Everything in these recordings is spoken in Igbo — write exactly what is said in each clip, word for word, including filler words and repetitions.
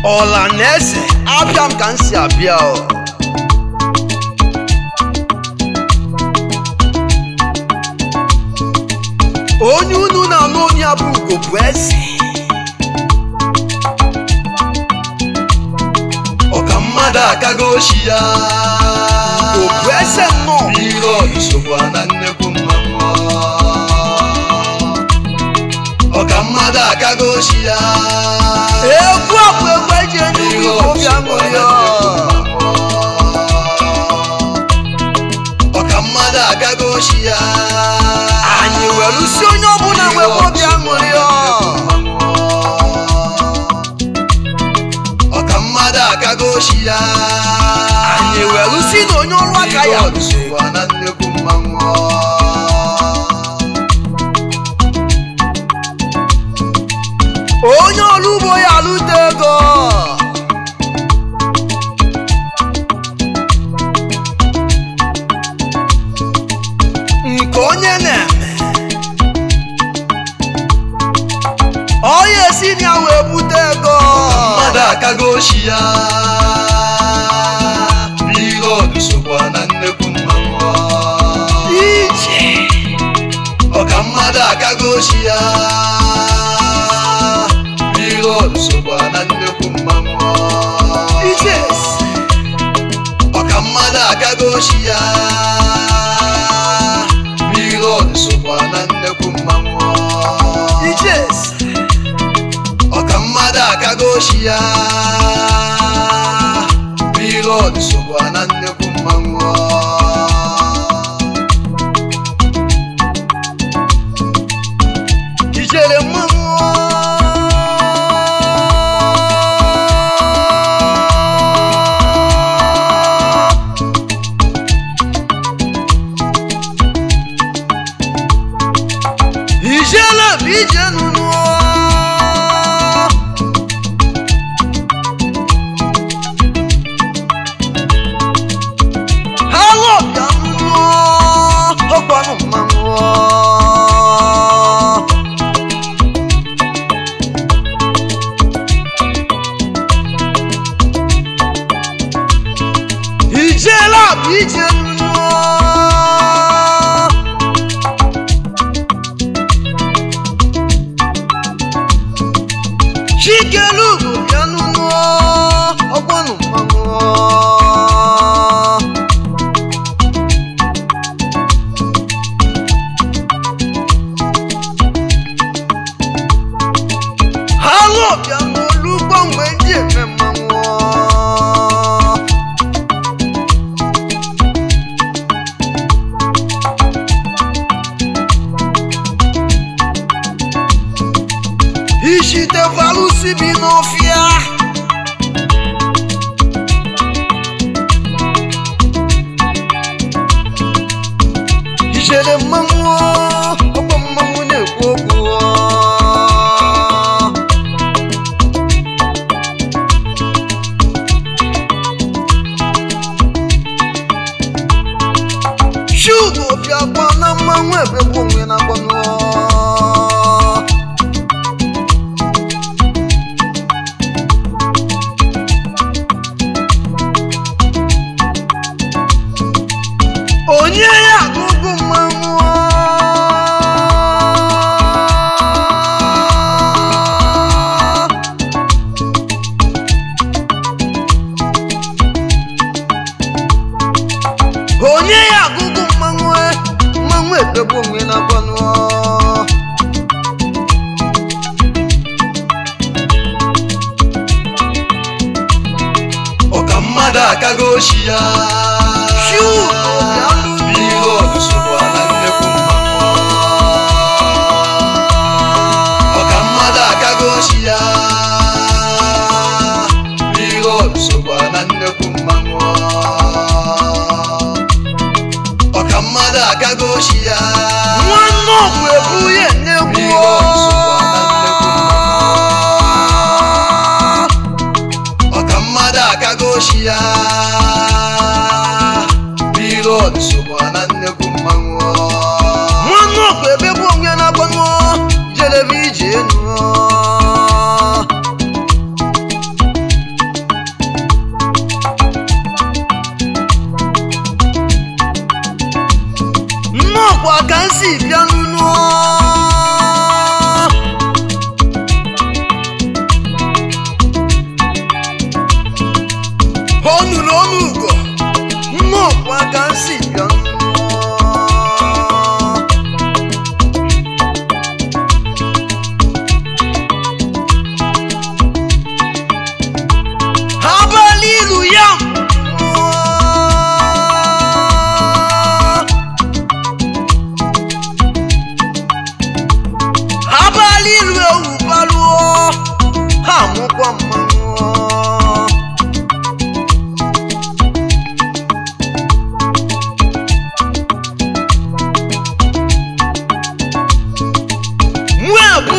Ọla na-ese abịa m ka m si abịa o. Onye unu na-anụ onye ya bụ Ugo bụ eze. Ọka mmadụ akago oshi ya. Ugo bụ eze nnọọ. Ihe ọdụ sokwa na nnekwu mmanwụ. Ọka mmadụ akago oshi ya. Egwu a bụ egwu eji enye Ugo obi aṅụrị ya. Ọka mmadụ akago oshi ya. Anyị were usi onye ọbụla nwere obi aṅụrị ya. Ọka mmadụ akago oshi ya. Anyị were usi na onye ọrụ aka ya sokwa na nnekwu mmanwụ. onye ọrụ ugbo ya alụta ego. Nke onye na-eme ọ ya esi na ya wee bute ego. Mmadụ akago oshi ya. Ihe ọdụ sokwa na nnekwu mmanwụ. Ije Ọka mmadụ akago oshi ya. Ihe ọdụ sokwa na nnekwu mmanwụ. ije Ọka mmadụ akago oshi ya. Ihe ọdụ sokwa na nnekwu mmanwụ. ije Ọka mmadụ akago oshi ya. Ihe ọdụ sokwa na nnekwu mmanwụ. ijele mmanwụ. Ijele bụ ije nụnụ. Ha lọbịa nụnụ ọkwanụ mmanwụ. Ijele bụ ije nụnụ. Chikelugo bịa nụnụ ọkwanụ mmanwụ. Ha lọbịa n'olugbo mgbe ndị eme mmanwụ. Ishitekwala usi bi n'ọfịa. Ijele mmanwụ ọkwa mmanwụ na-ekwu okwu. Shugo bịakwa na mmanwụ ebegbu onwe na agbanụ. Onye ya agụgụ mmanwụ. Onye ya agụgụ mmanwụ. Mmanwụ ebegbu onwe na agbanụ. Ọka mmadụ akago oshi ya. Shugo bịa nụnụ. Ihe ọdụ sokwa na nnekwu mmanwụ. Ọka mmadụ akago oshi ya. Ihe ọdụ sokwa na nnekwu mmanwụ. Ọka mmadụ akago oshi ya. Nwanne ọgwụ ebu ya nnekwu. Ihe ọdụ sokwa na nnekwu mmanwụ. Ọka mmadụ akago oshi ya. Ihe ọdụ sokwa na nnekwu mmanwụ. Nwanne ọgwụ ebegbu onwe na agbanụ. Jelebe ije enu.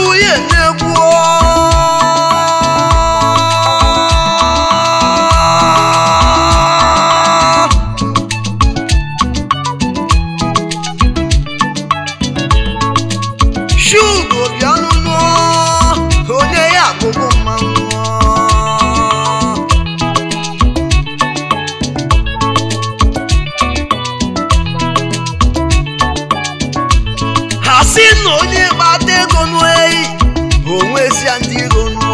ya na-egwu Shugo bịa n'ụlọ onye ya agụgụ mmanwụ ha si na onye kpata ego n'eyi onwezie ndị iro nụọ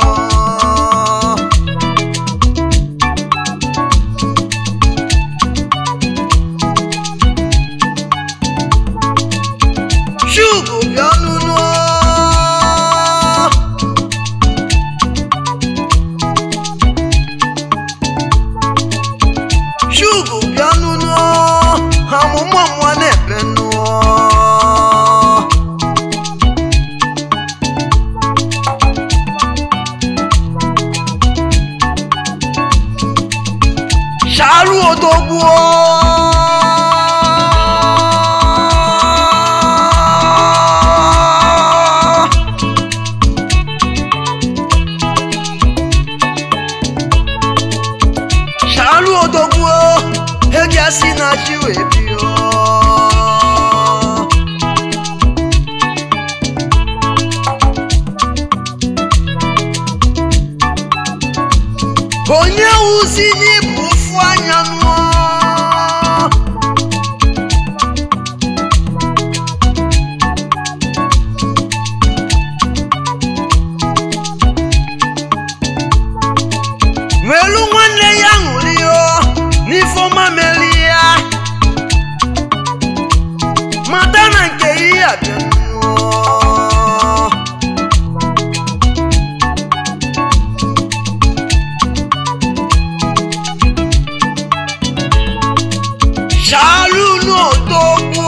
Shugo bịa n'ụlọ Shugo bịa n'ụlọ amụma nwa na-ebe nnụọ Sharu odogwu Sharu odogwu egi asi na chi wee bio onye wuzi n'ibu ofu anya nụọ welu nwanne ya ṅụrịọ n'ifeọma meli ya mata na nke ihe abịa nụọ Sharu n'odogwu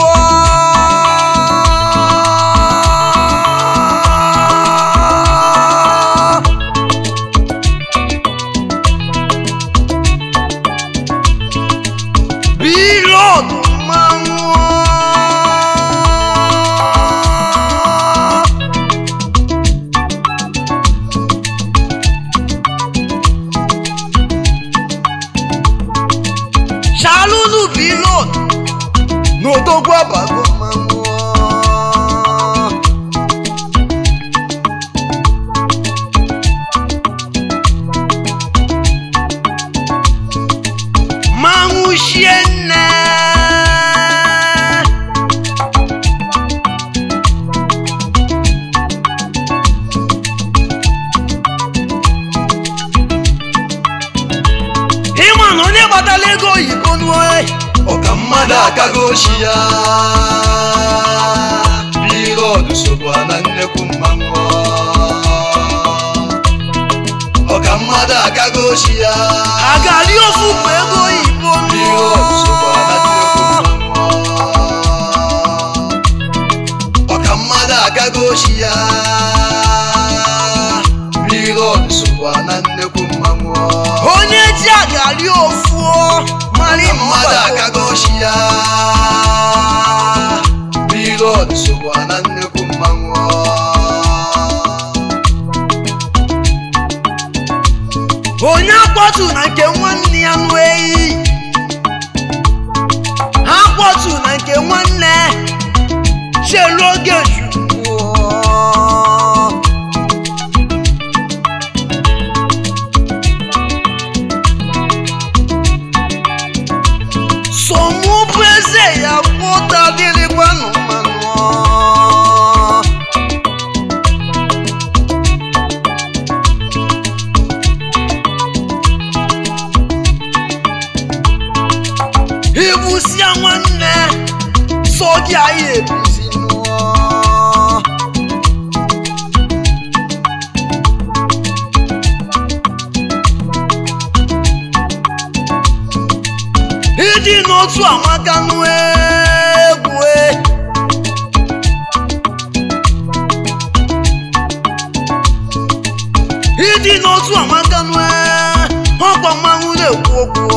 Bilodu mmanwụ Sharu n'Bilodu n'odogwu abago mmanwụ mmanwụ shie nne ịma na onye gbatala ego oyibo nụọ ọka mmadụ akago oshi ya Bilodu sokwa na nnekwu mmanwụ ọka mmadụ akago oshi ya agali ofu bụ ego oyibo Bilodu sokwa na nnekwu mmanwụ ọka mmadụ akago oshi ya Bilodu sokwa na nnekwu mmanwụ onye ji agali ofu mara ọka mmadụ akago oshi ya Bilodu sokwa na nnekwu mmanwụ onye akpọtu na nke nwanne ya nụ eyi ha akpọtu na nke nwanne chere oge chukwu somu bụ eze ya pụta dịrịkwanụ mmanụ ibusia nwanne so gị anyị ebizi nụọ ịdị n'otu amaka nụ egwu ịdị n'otu amaka nụ ọkwa mmanwụ na-ekwu okwu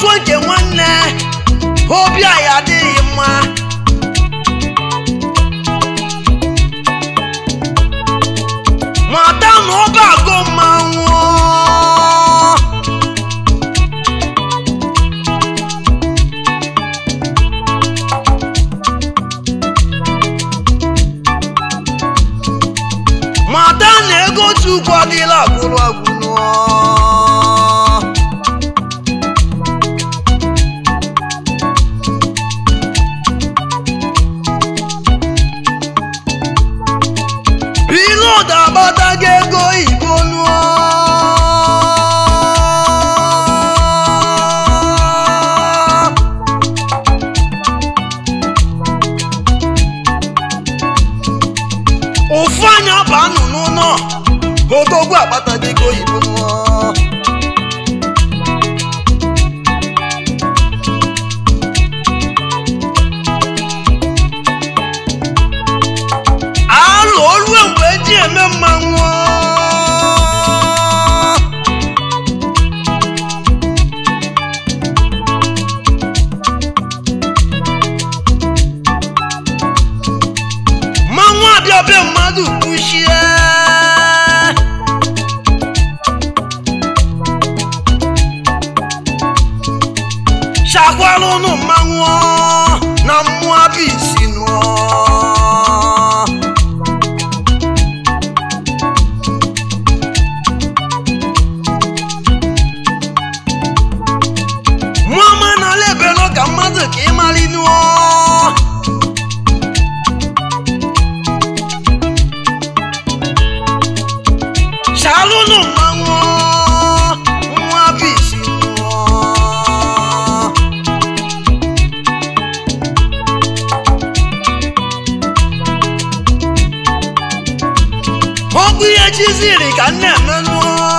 ọsọ nke nwanne obi anyị adịghị mma mata na ọba agụ mmanwụ mata na ego Chukwu adịla agwụrụ agwụrụ Pilot agbatago ego oyibo nụọ ụfụ anya banụ n'ụlọ odogwu agbatago ego oyibo nụọ alụ olue mgbe eji eme mmanwụ mmanwụ abịa be mmadụ kwuchie chakwala ụnụ mmanwụ na mmụọ abịa isi nụọ mụọma n'ala ebelo ka mmadụ ka ị mara nụọ chalụnụ mmanwụ nwa bisi nụọ ọgwụ ihe chiziri ka nne emenụ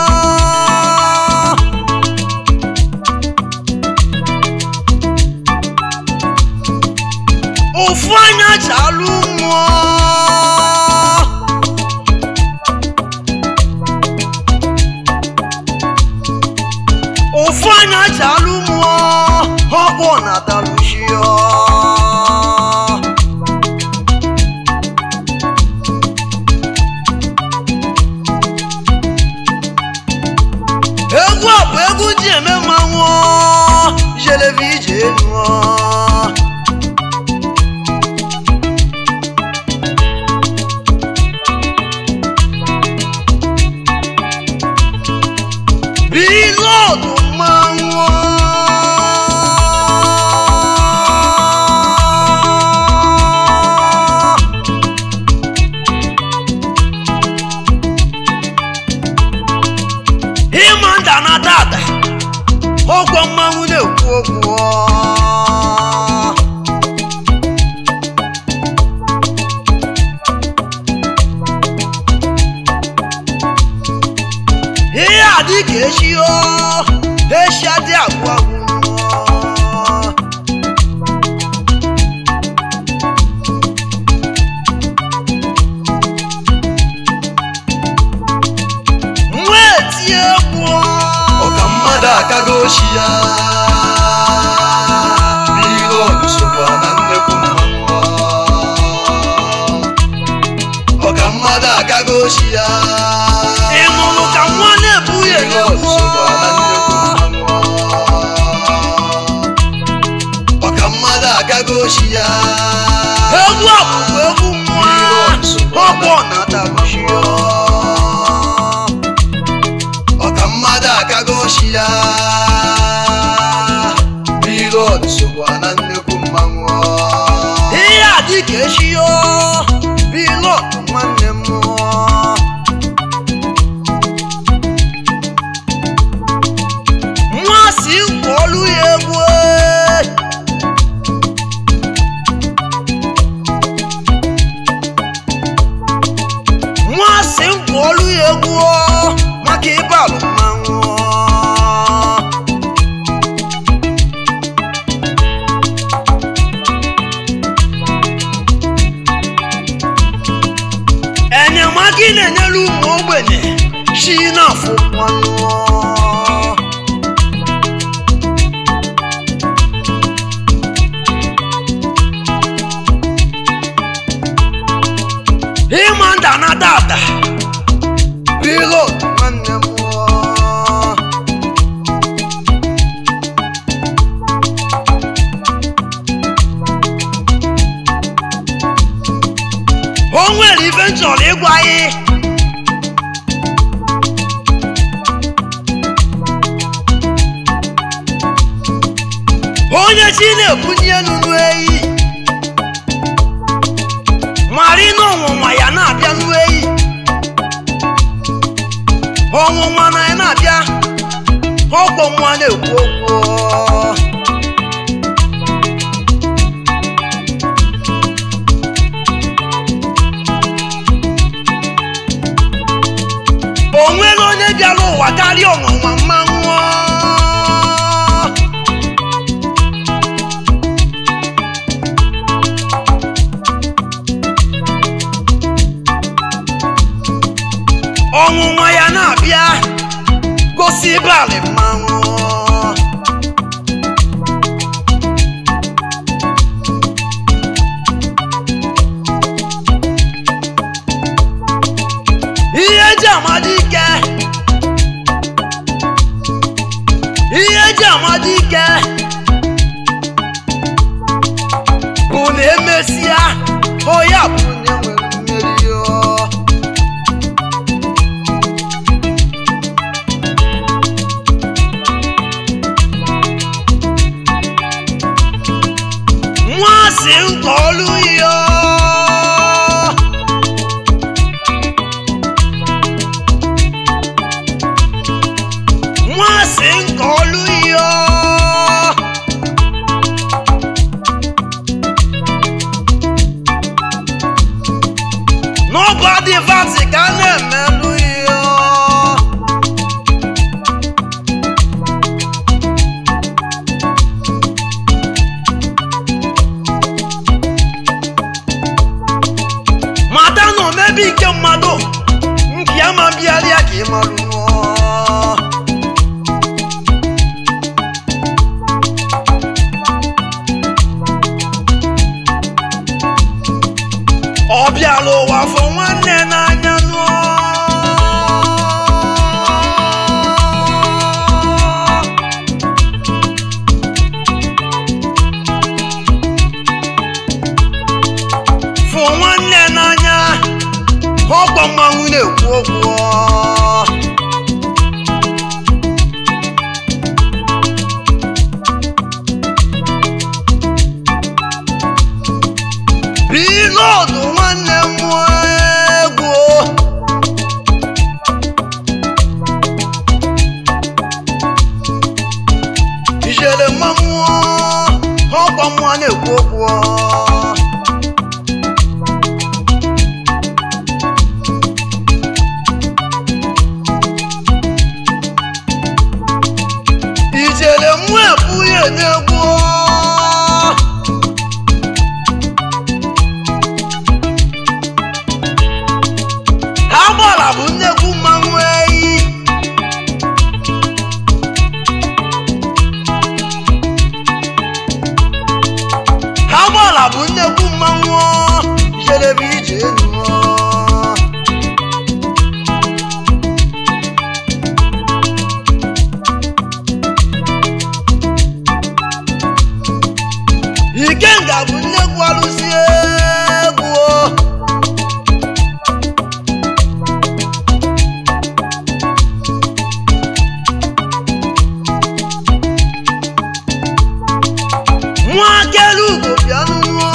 ụfụ anya chalụ mmụọ ụfụ anya chalụ mmụọ ọgbọ na talushio egwu a bụ egwu ji eme mmanwụ jelevi ije nụọ Pilot mmanwụ ịma nda na dada ọgwọ mmanwụ na-ekwu okwu ihe adị ka echi o echi adị agwụ agwụ nwa eti egwu ọka mmadụ akago ochi ya Pilot sokwa na nnekwu mmanwụ ọka mmadụ akago ochi ya ị nụrụ ka nwa na-ebu ya egwu ọka mmadụ akago ochi ya egwu a bụkwa egwu mmụọ ọgbọ na talushio ọka mmadụ akago ochi ya Pilot sokwa na nnekwu mmanwụ ihe adị ka echi o Pilot nwanne m nwa si kwọlụ ya egwu nwa si kwọlụ ya egwu maka ịbalụ mmanwụ enyemaka ị na-enyere ụmụ ogbenye chi na-afụ mmanụ onye chi na-ebunye n'ụlọ eyi mari na ọnwụnwa ya na-abịa n'ụlọ eyi ọnwụnwa na ya na-abịa ọkpọ nwa na-ekwu okwu o nwere onye bịara ụwa karịa ọnwụnwa mmanwụ ọnwụnwa ya na-abịa gosi ịbalị mmanwụ ihe eji amadi ike ihe eji amadi ike bụ na emesịa onye bụ onye nwere mmeri nwa si nke olu ya nwa si nke olu ya n'ọbọdị Vatican na-emelụ ya mata na omebi nke mmadụ nke ya ma bịarịa ka ị malụ ọ bịara ụwa fọ nwanne n'anya nụọ fọ nwanne n'anya ọkwa mmanwụ na-ekwu okwu Pilọtụ nwanne m egwu ijele mmanwụ ọkwa mmụọ na-ekwu okwu ijele mmụọ ebughị n'egwu agbara bụ nnekwu mmanwụ eyi agbara bụ nnekwu mmanwụ jedebe ije enu Ikenga bụ nnekwu alụsị egwu nwa akelu ugo bịa n'ụlọ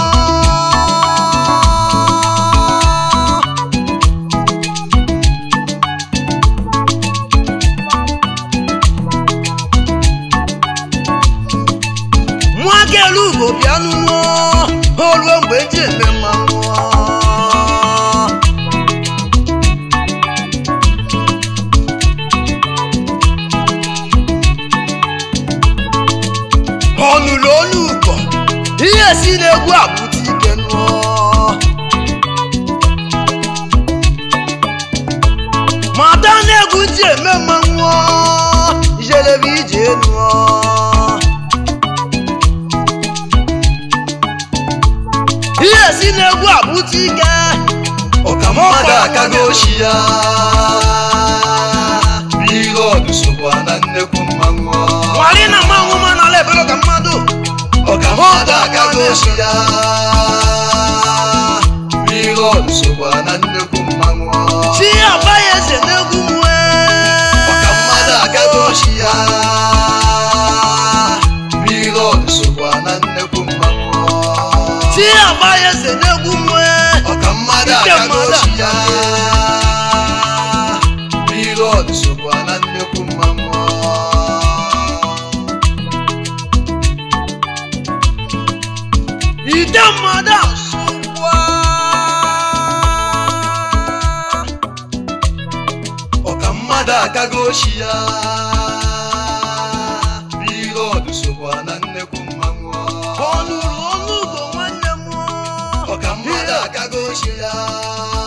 nwa akelu ugo bịa n'ụlọ oluo mgbe eji eme mmanwụ ọnụlụ olu ugo ihe si n'egwu apụta ike nụọ mata na-egwu ji eme mmanwụ ijelebe ije nụọ ihe si n'egwu apụta ike ọka mmadụ akago oshi ya Pilọtụ sokwa na nnekwu mmanwụ nwari na mmanwụ ma n'ala ebere ka mmadụ ọka mmadụ akago oshi ya Pilọtụ sokwa na nnekwu mmanwụ chi abaghị eze n'egwu nwe ọka mmadụ akago oshi ya Pilọtụ sokwa mmadụ akago oshi ya Pilot sokwa na nnekwu mmanwụ ide mmadụ asụkwa ọka mmadụ akago oshi ya Pilot sokwa na nnekwu mmanwụ ọnụrụ ọnụ ugo nwanne m ọka mmadụ akago oshi ya